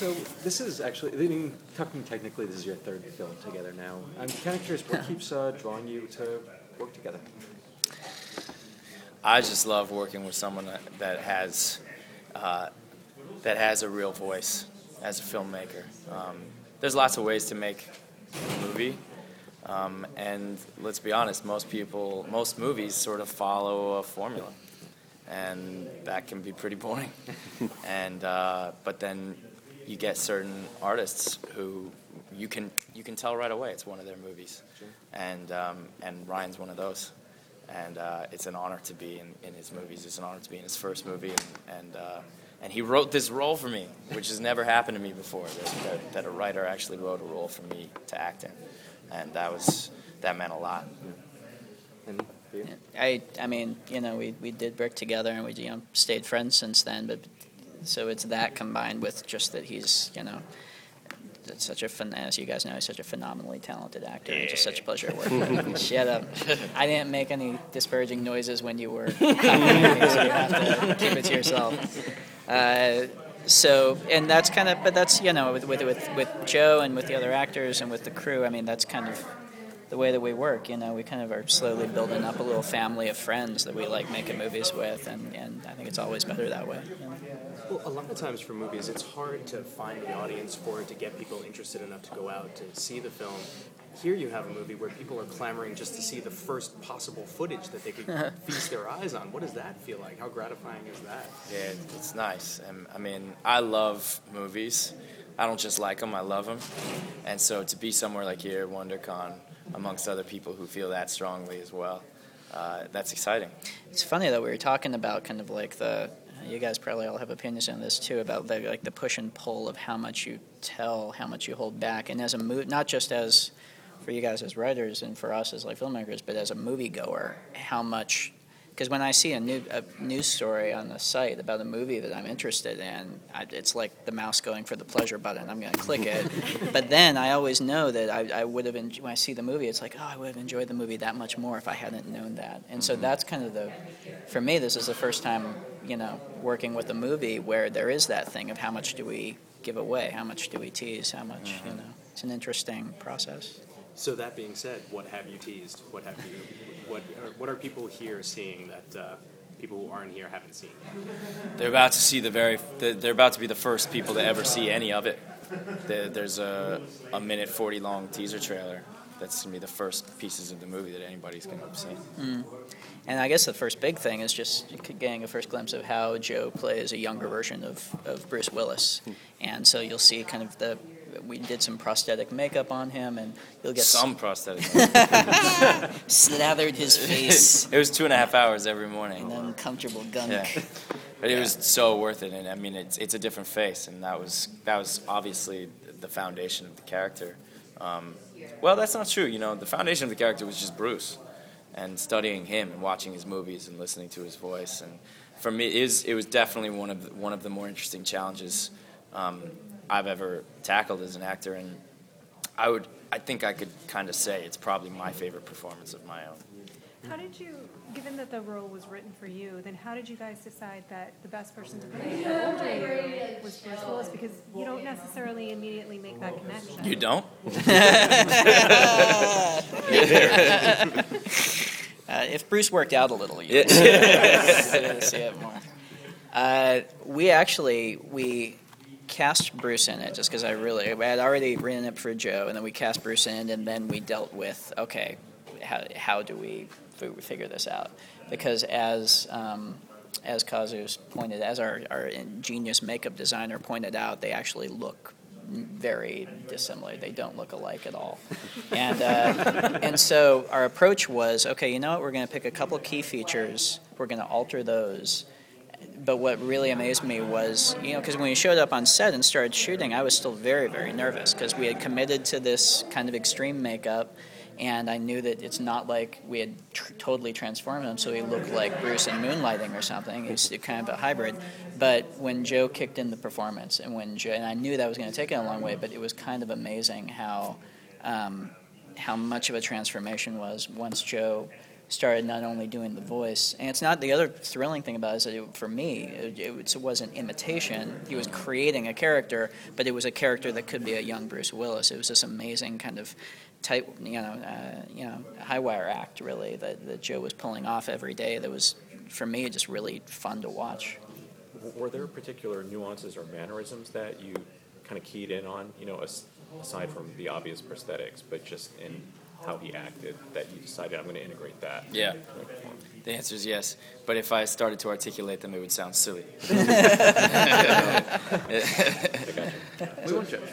So this is actually, I mean, talking technically, this is your third film together now. I'm kind of curious, what keeps drawing you to work together? I just love working with someone that has a real voice as a filmmaker. There's lots of ways to make a movie, and let's be honest, most movies sort of follow a formula, and that can be pretty boring. And but then you get certain artists who you can tell right away it's one of their movies, sure. And Ryan's one of those. And it's an honor to be in his movies. It's an honor to be in his first movie, and he wrote this role for me, which has never happened to me before. That a writer actually wrote a role for me to act in, and that meant a lot. And for you? I mean, we did work together, and we stayed friends since then. But so it's that combined with just that he's such as you guys know, he's such a phenomenally talented actor. It's just such a pleasure to work with. Shut up. I didn't make any disparaging noises when you were complimenting me, so you have to keep it to yourself. And that's kind of, but that's, with Joe and with the other actors and with the crew, I mean, that's kind of the way that we work. We kind of are slowly building up a little family of friends that we like making movies with, and I think it's always better that way. Well, a lot of times for movies, it's hard to find the audience for it, to get people interested enough to go out to see the film. Here you have a movie where people are clamoring just to see the first possible footage that they could feast their eyes on. What does that feel like? How gratifying is that? Yeah, it's nice. I mean, I love movies. I don't just like them, I love them. And so to be somewhere like here, WonderCon, amongst other people who feel that strongly as well, that's exciting. It's funny that we were talking about kind of like you guys probably all have opinions on this too, about the push and pull of how much you tell, how much you hold back, and as a not just as for you guys as writers and for us as like filmmakers, but as a moviegoer, how much. Because when I see a news story on the site about a movie that I'm interested in, it's like the mouse going for the pleasure button. I'm going to click it. But then I always know that I would have, when I see the movie, it's like, I would have enjoyed the movie that much more if I hadn't known that. And so that's kind of for me, this is the first time, working with a movie where there is that thing of how much do we give away, how much do we tease, how much, It's an interesting process. So that being said, what have you teased? What are people here seeing that people who aren't here haven't seen? They're about to see they're about to be the first people to ever see any of it. There's a minute 40 long teaser trailer. That's going to be the first pieces of the movie that anybody's going to have seen. Mm. And I guess the first big thing is just getting a first glimpse of how Joe plays a younger version of Bruce Willis. And so you'll see kind of we did some prosthetic makeup on him, and you'll get some prosthetic makeup. Slathered his face. It was 2.5 hours every morning. And uncomfortable gunk. Yeah. But it was so worth it, and I mean, it's a different face, and that was obviously the foundation of the character. Well, that's not true. The foundation of the character was just Bruce, and studying him and watching his movies and listening to his voice. And for me, it was definitely one of the more interesting challenges I've ever tackled as an actor, and I think I could kind of say it's probably my favorite performance of my own. How did you, given that the role was written for you, then how did you guys decide that the best person to play the older you was Bruce Willis? Because you don't necessarily immediately make that connection. You don't? If Bruce worked out a little, you'd see it more. We cast Bruce in it just because I had already written it for Joe, and then we cast Bruce in, and then we dealt with, okay, how do we figure this out? Because as Kazu's pointed, as our ingenious makeup designer pointed out, they actually look very dissimilar. They don't look alike at all. And so our approach was, okay, you know what, we're going to pick a couple key features, we're going to alter those. But what really amazed me was, because when we showed up on set and started shooting, I was still very, very nervous because we had committed to this kind of extreme makeup, and I knew that it's not like we had totally transformed him so he looked like Bruce in Moonlighting or something. He's kind of a hybrid. But when Joe kicked in the performance, and I knew that was going to take it a long way, but it was kind of amazing how much of a transformation was once Joe started not only doing the voice, and it's not, the other thrilling thing about it is that for me, it wasn't imitation. He was creating a character, but it was a character that could be a young Bruce Willis. It was this amazing kind of tight, high wire act, really, that Joe was pulling off every day. That was, for me, just really fun to watch. Were there particular nuances or mannerisms that you kind of keyed in on, aside from the obvious prosthetics, but just in how he acted, that you decided, I'm going to integrate that? Yeah. The answer is yes. But if I started to articulate them, it would sound silly. I got you. We want you.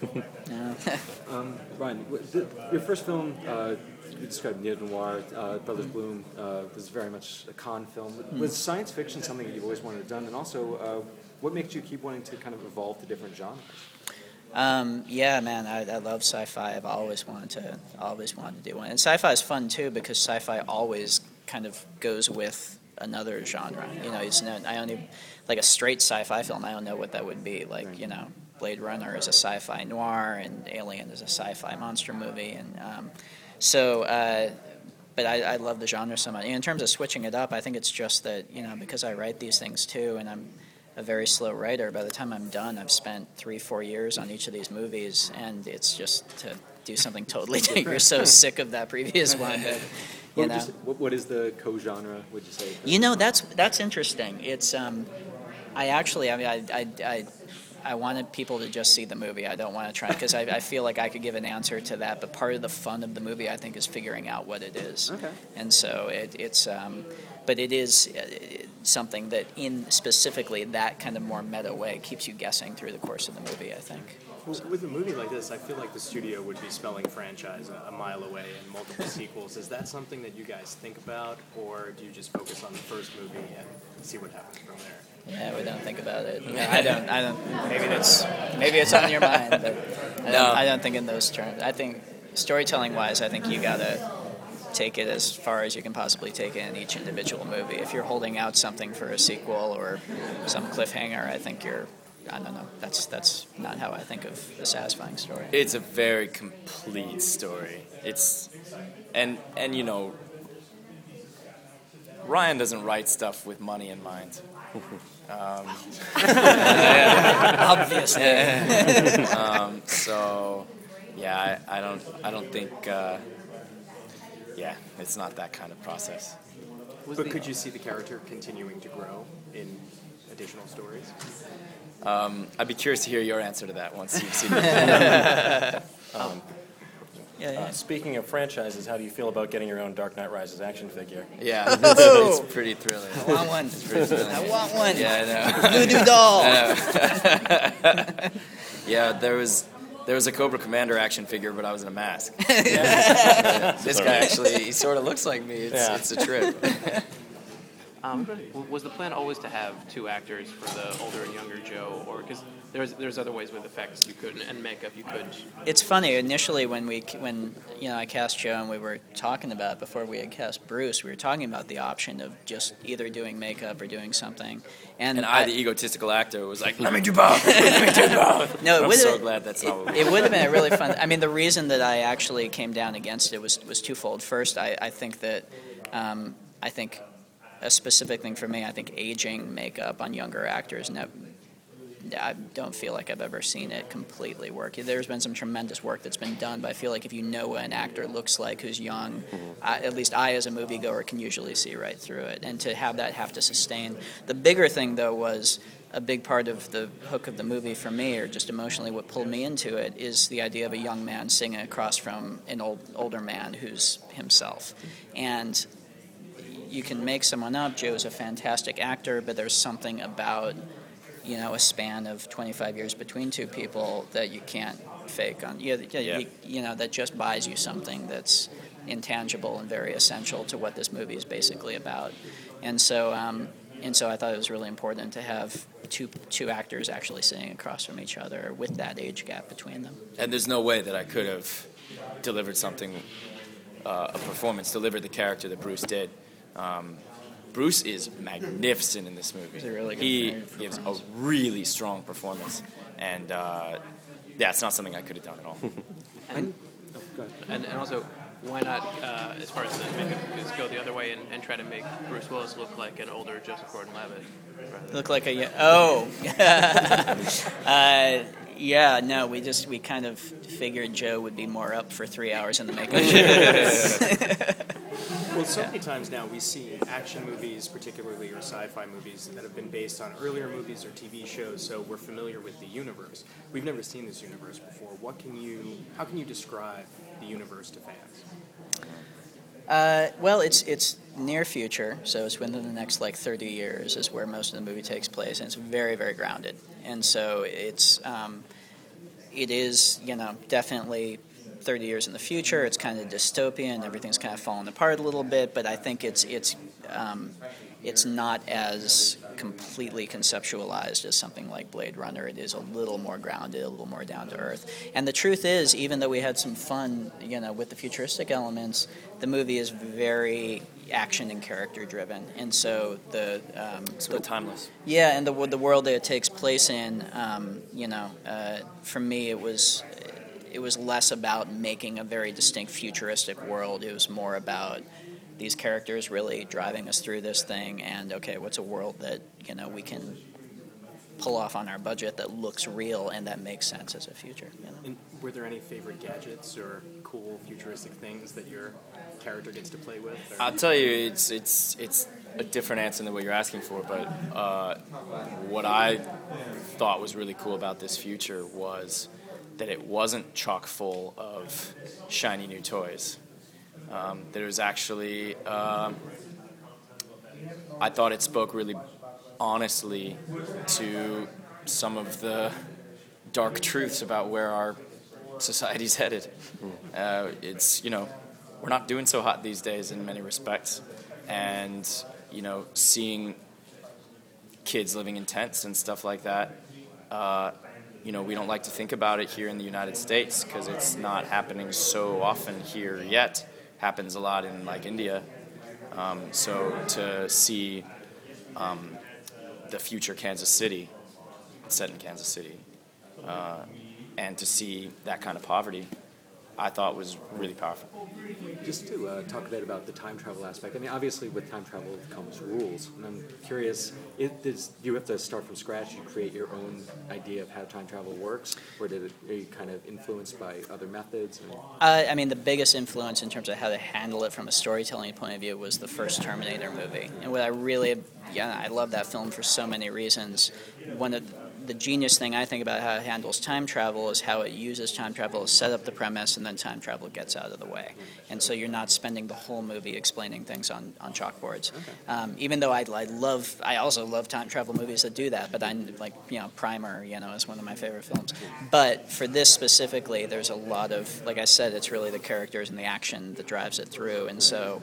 Ryan, your first film, you described neo-noir, Brothers Bloom, was very much a con film. Was science fiction something that you've always wanted to do? And also, what makes you keep wanting to kind of evolve to different genres? Yeah, man, I love sci-fi. I've always wanted to do one. And sci-fi is fun, too, because sci-fi always kind of goes with another genre. I only, like a straight sci-fi film, I don't know what that would be. Like, Blade Runner is a sci-fi noir, and Alien is a sci-fi monster movie, and but I love the genre so much. And in terms of switching it up, I think it's just that because I write these things too, and I'm a very slow writer. By the time I'm done, I've spent 3-4 years on each of these movies, and it's just to do something totally different. You're so sick of that previous one. But, what is the co-genre, would you say? That's interesting. It's I wanted people to just see the movie. I don't want to try, because I feel like I could give an answer to that. But part of the fun of the movie, I think, is figuring out what it is. Okay. And so but it is something that, in specifically that kind of more meta way, keeps you guessing through the course of the movie, I think. Well, with a movie like this, I feel like the studio would be spelling franchise a mile away and multiple sequels. Is that something that you guys think about, or do you just focus on the first movie and see what happens from there? Yeah, we don't think about it. I don't. Maybe it's on your mind, but I don't think in those terms. I think storytelling-wise, I think you gotta take it as far as you can possibly take it in each individual movie. If you're holding out something for a sequel or some cliffhanger, I think I don't know. That's not how I think of a satisfying story. It's a very complete story. And Ryan doesn't write stuff with money in mind. Obviously. So, yeah, I don't think. It's not that kind of process. But could you see the character continuing to grow in additional stories? I'd be curious to hear your answer to that once you've seen it. Speaking of franchises, how do you feel about getting your own Dark Knight Rises action figure? Yeah, it's pretty thrilling. I want one. It's pretty thrilling. I want one. Yeah, I know. Voodoo doll. Yeah, there was a Cobra Commander action figure, but I was in a mask. This guy actually, he sort of looks like me. It's a trip. Was the plan always to have two actors for the older and younger Joe, or because there's other ways with effects you could and makeup you could? It's funny. Initially, when I cast Joe and we were talking about it before we had cast Bruce, we were talking about the option of just either doing makeup or doing something. And I, the egotistical actor, was like, "Let me do both. Let me do both." No, I'm so glad that's not what we it would have been a really fun. I mean, the reason that I actually came down against it was twofold. First, I think that I think a specific thing for me, I think aging makeup on younger actors, I don't feel like I've ever seen it completely work. There's been some tremendous work that's been done, but I feel like if you know what an actor looks like who's young, at least I as a moviegoer can usually see right through it. And to have that have to sustain. The bigger thing, though, was a big part of the hook of the movie for me, or just emotionally what pulled me into it, is the idea of a young man singing across from an older man who's himself. And you can make someone up. Joe's a fantastic actor, but there's something about, a span of 25 years between two people that you can't fake on. That just buys you something that's intangible and very essential to what this movie is basically about. And so I thought it was really important to have two actors actually sitting across from each other with that age gap between them. And there's no way that I could have delivered something, a performance, delivered the character that Bruce did. Bruce is magnificent in this movie. He gives a really strong performance, and it's not something I could have done at all. And also, why not, as far as the makeup is, go the other way and try to make Bruce Willis look like an older Joseph Gordon-Levitt? Look like yeah, no, we kind of figured Joe would be more up for 3 hours in the makeup. Well, so many times now we see action movies, particularly or sci-fi movies, that have been based on earlier movies or TV shows, so we're familiar with the universe. We've never seen this universe before. How can you describe the universe to fans? Well, it's near future, so it's within the next 30 years is where most of the movie takes place, and it's very, very grounded. And so it is definitely 30 years in the future. It's kind of dystopian. Everything's kind of falling apart a little bit, but I think it's not as completely conceptualized as something like Blade Runner. It is a little more grounded, a little more down to earth. And the truth is, even though we had some fun, with the futuristic elements, the movie is very action and character driven. And so so timeless. Yeah, and the world that it takes place in, for me, it was less about making a very distinct futuristic world. It was more about these characters really driving us through this thing, and okay, what's a world that we can pull off on our budget that looks real and that makes sense as a future. And were there any favorite gadgets or cool futuristic things that your character gets to play with? Or? I'll tell you, it's a different answer than what you're asking for, but what I thought was really cool about this future was that it wasn't chock full of shiny new toys. That it was actually, I thought it spoke really honestly to some of the dark truths about where our society's headed. It's, we're not doing so hot these days in many respects. And, seeing kids living in tents and stuff like that, we don't like to think about it here in the United States because it's not happening so often here yet. Happens a lot in India. So to see the future Kansas City, set in Kansas City, and to see that kind of poverty, I thought was really powerful. Just to talk a bit about the time travel aspect. I mean, obviously with time travel comes rules, and I'm curious, do you have to start from scratch? You create your own idea of how time travel works, or are you kind of influenced by other methods? I mean, the biggest influence in terms of how to handle it from a storytelling point of view was the first Terminator movie, and what I love that film for so many reasons. One of the genius thing I think about how it handles time travel is how it uses time travel to set up the premise and then time travel gets out of the way. And so you're not spending the whole movie explaining things on chalkboards. Okay. Even though I also love time travel movies that do that, but Primer, is one of my favorite films. But for this specifically, there's a lot of, like I said, it's really the characters and the action that drives it through. And so,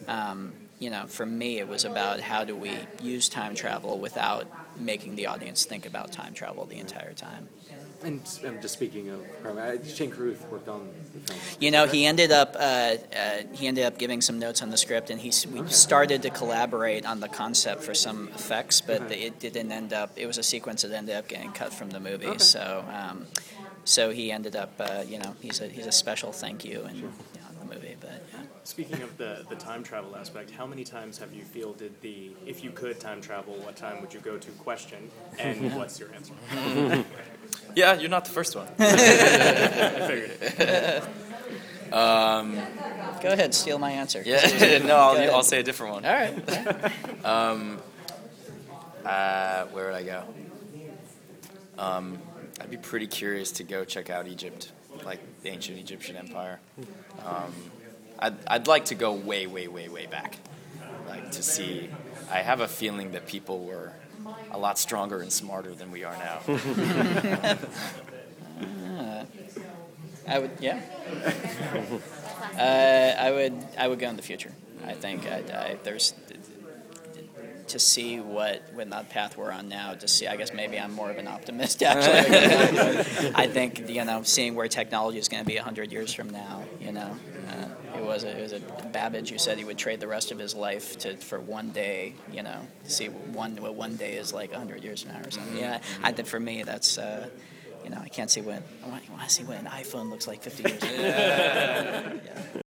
for me, it was about how do we use time travel without making the audience think about time travel the entire time. And just speaking of, Shane Carruth worked on the film. He ended up giving some notes on the script, and we started to collaborate on the concept for some effects, but it didn't end up. It was a sequence that ended up getting cut from the movie. Okay. So he ended up, he's a special thank you in the movie, but. Yeah. Speaking of the time travel aspect, how many times have you fielded the "if you could time travel, what time would you go to" question, and what's your answer? Yeah, you're not the first one. I figured it. Go ahead, steal my answer. Yeah, no, I'll say a different one. All right. Where would I go? I'd be pretty curious to go check out Egypt, like the ancient Egyptian empire. I'd like to go way, way, way, way back, to see. I have a feeling that people were a lot stronger and smarter than we are now. I would, yeah. I would go in the future. I think there's to see what that path we're on now. To see, I guess maybe I'm more of an optimist actually. I think seeing where technology is going to be 100 years from now. It was a Babbage who said he would trade the rest of his life for one day. To see what one day is like 100 years from now or something. Yeah, I think for me that's. I can't see I want to see what an iPhone looks like 50 years ago. Yeah.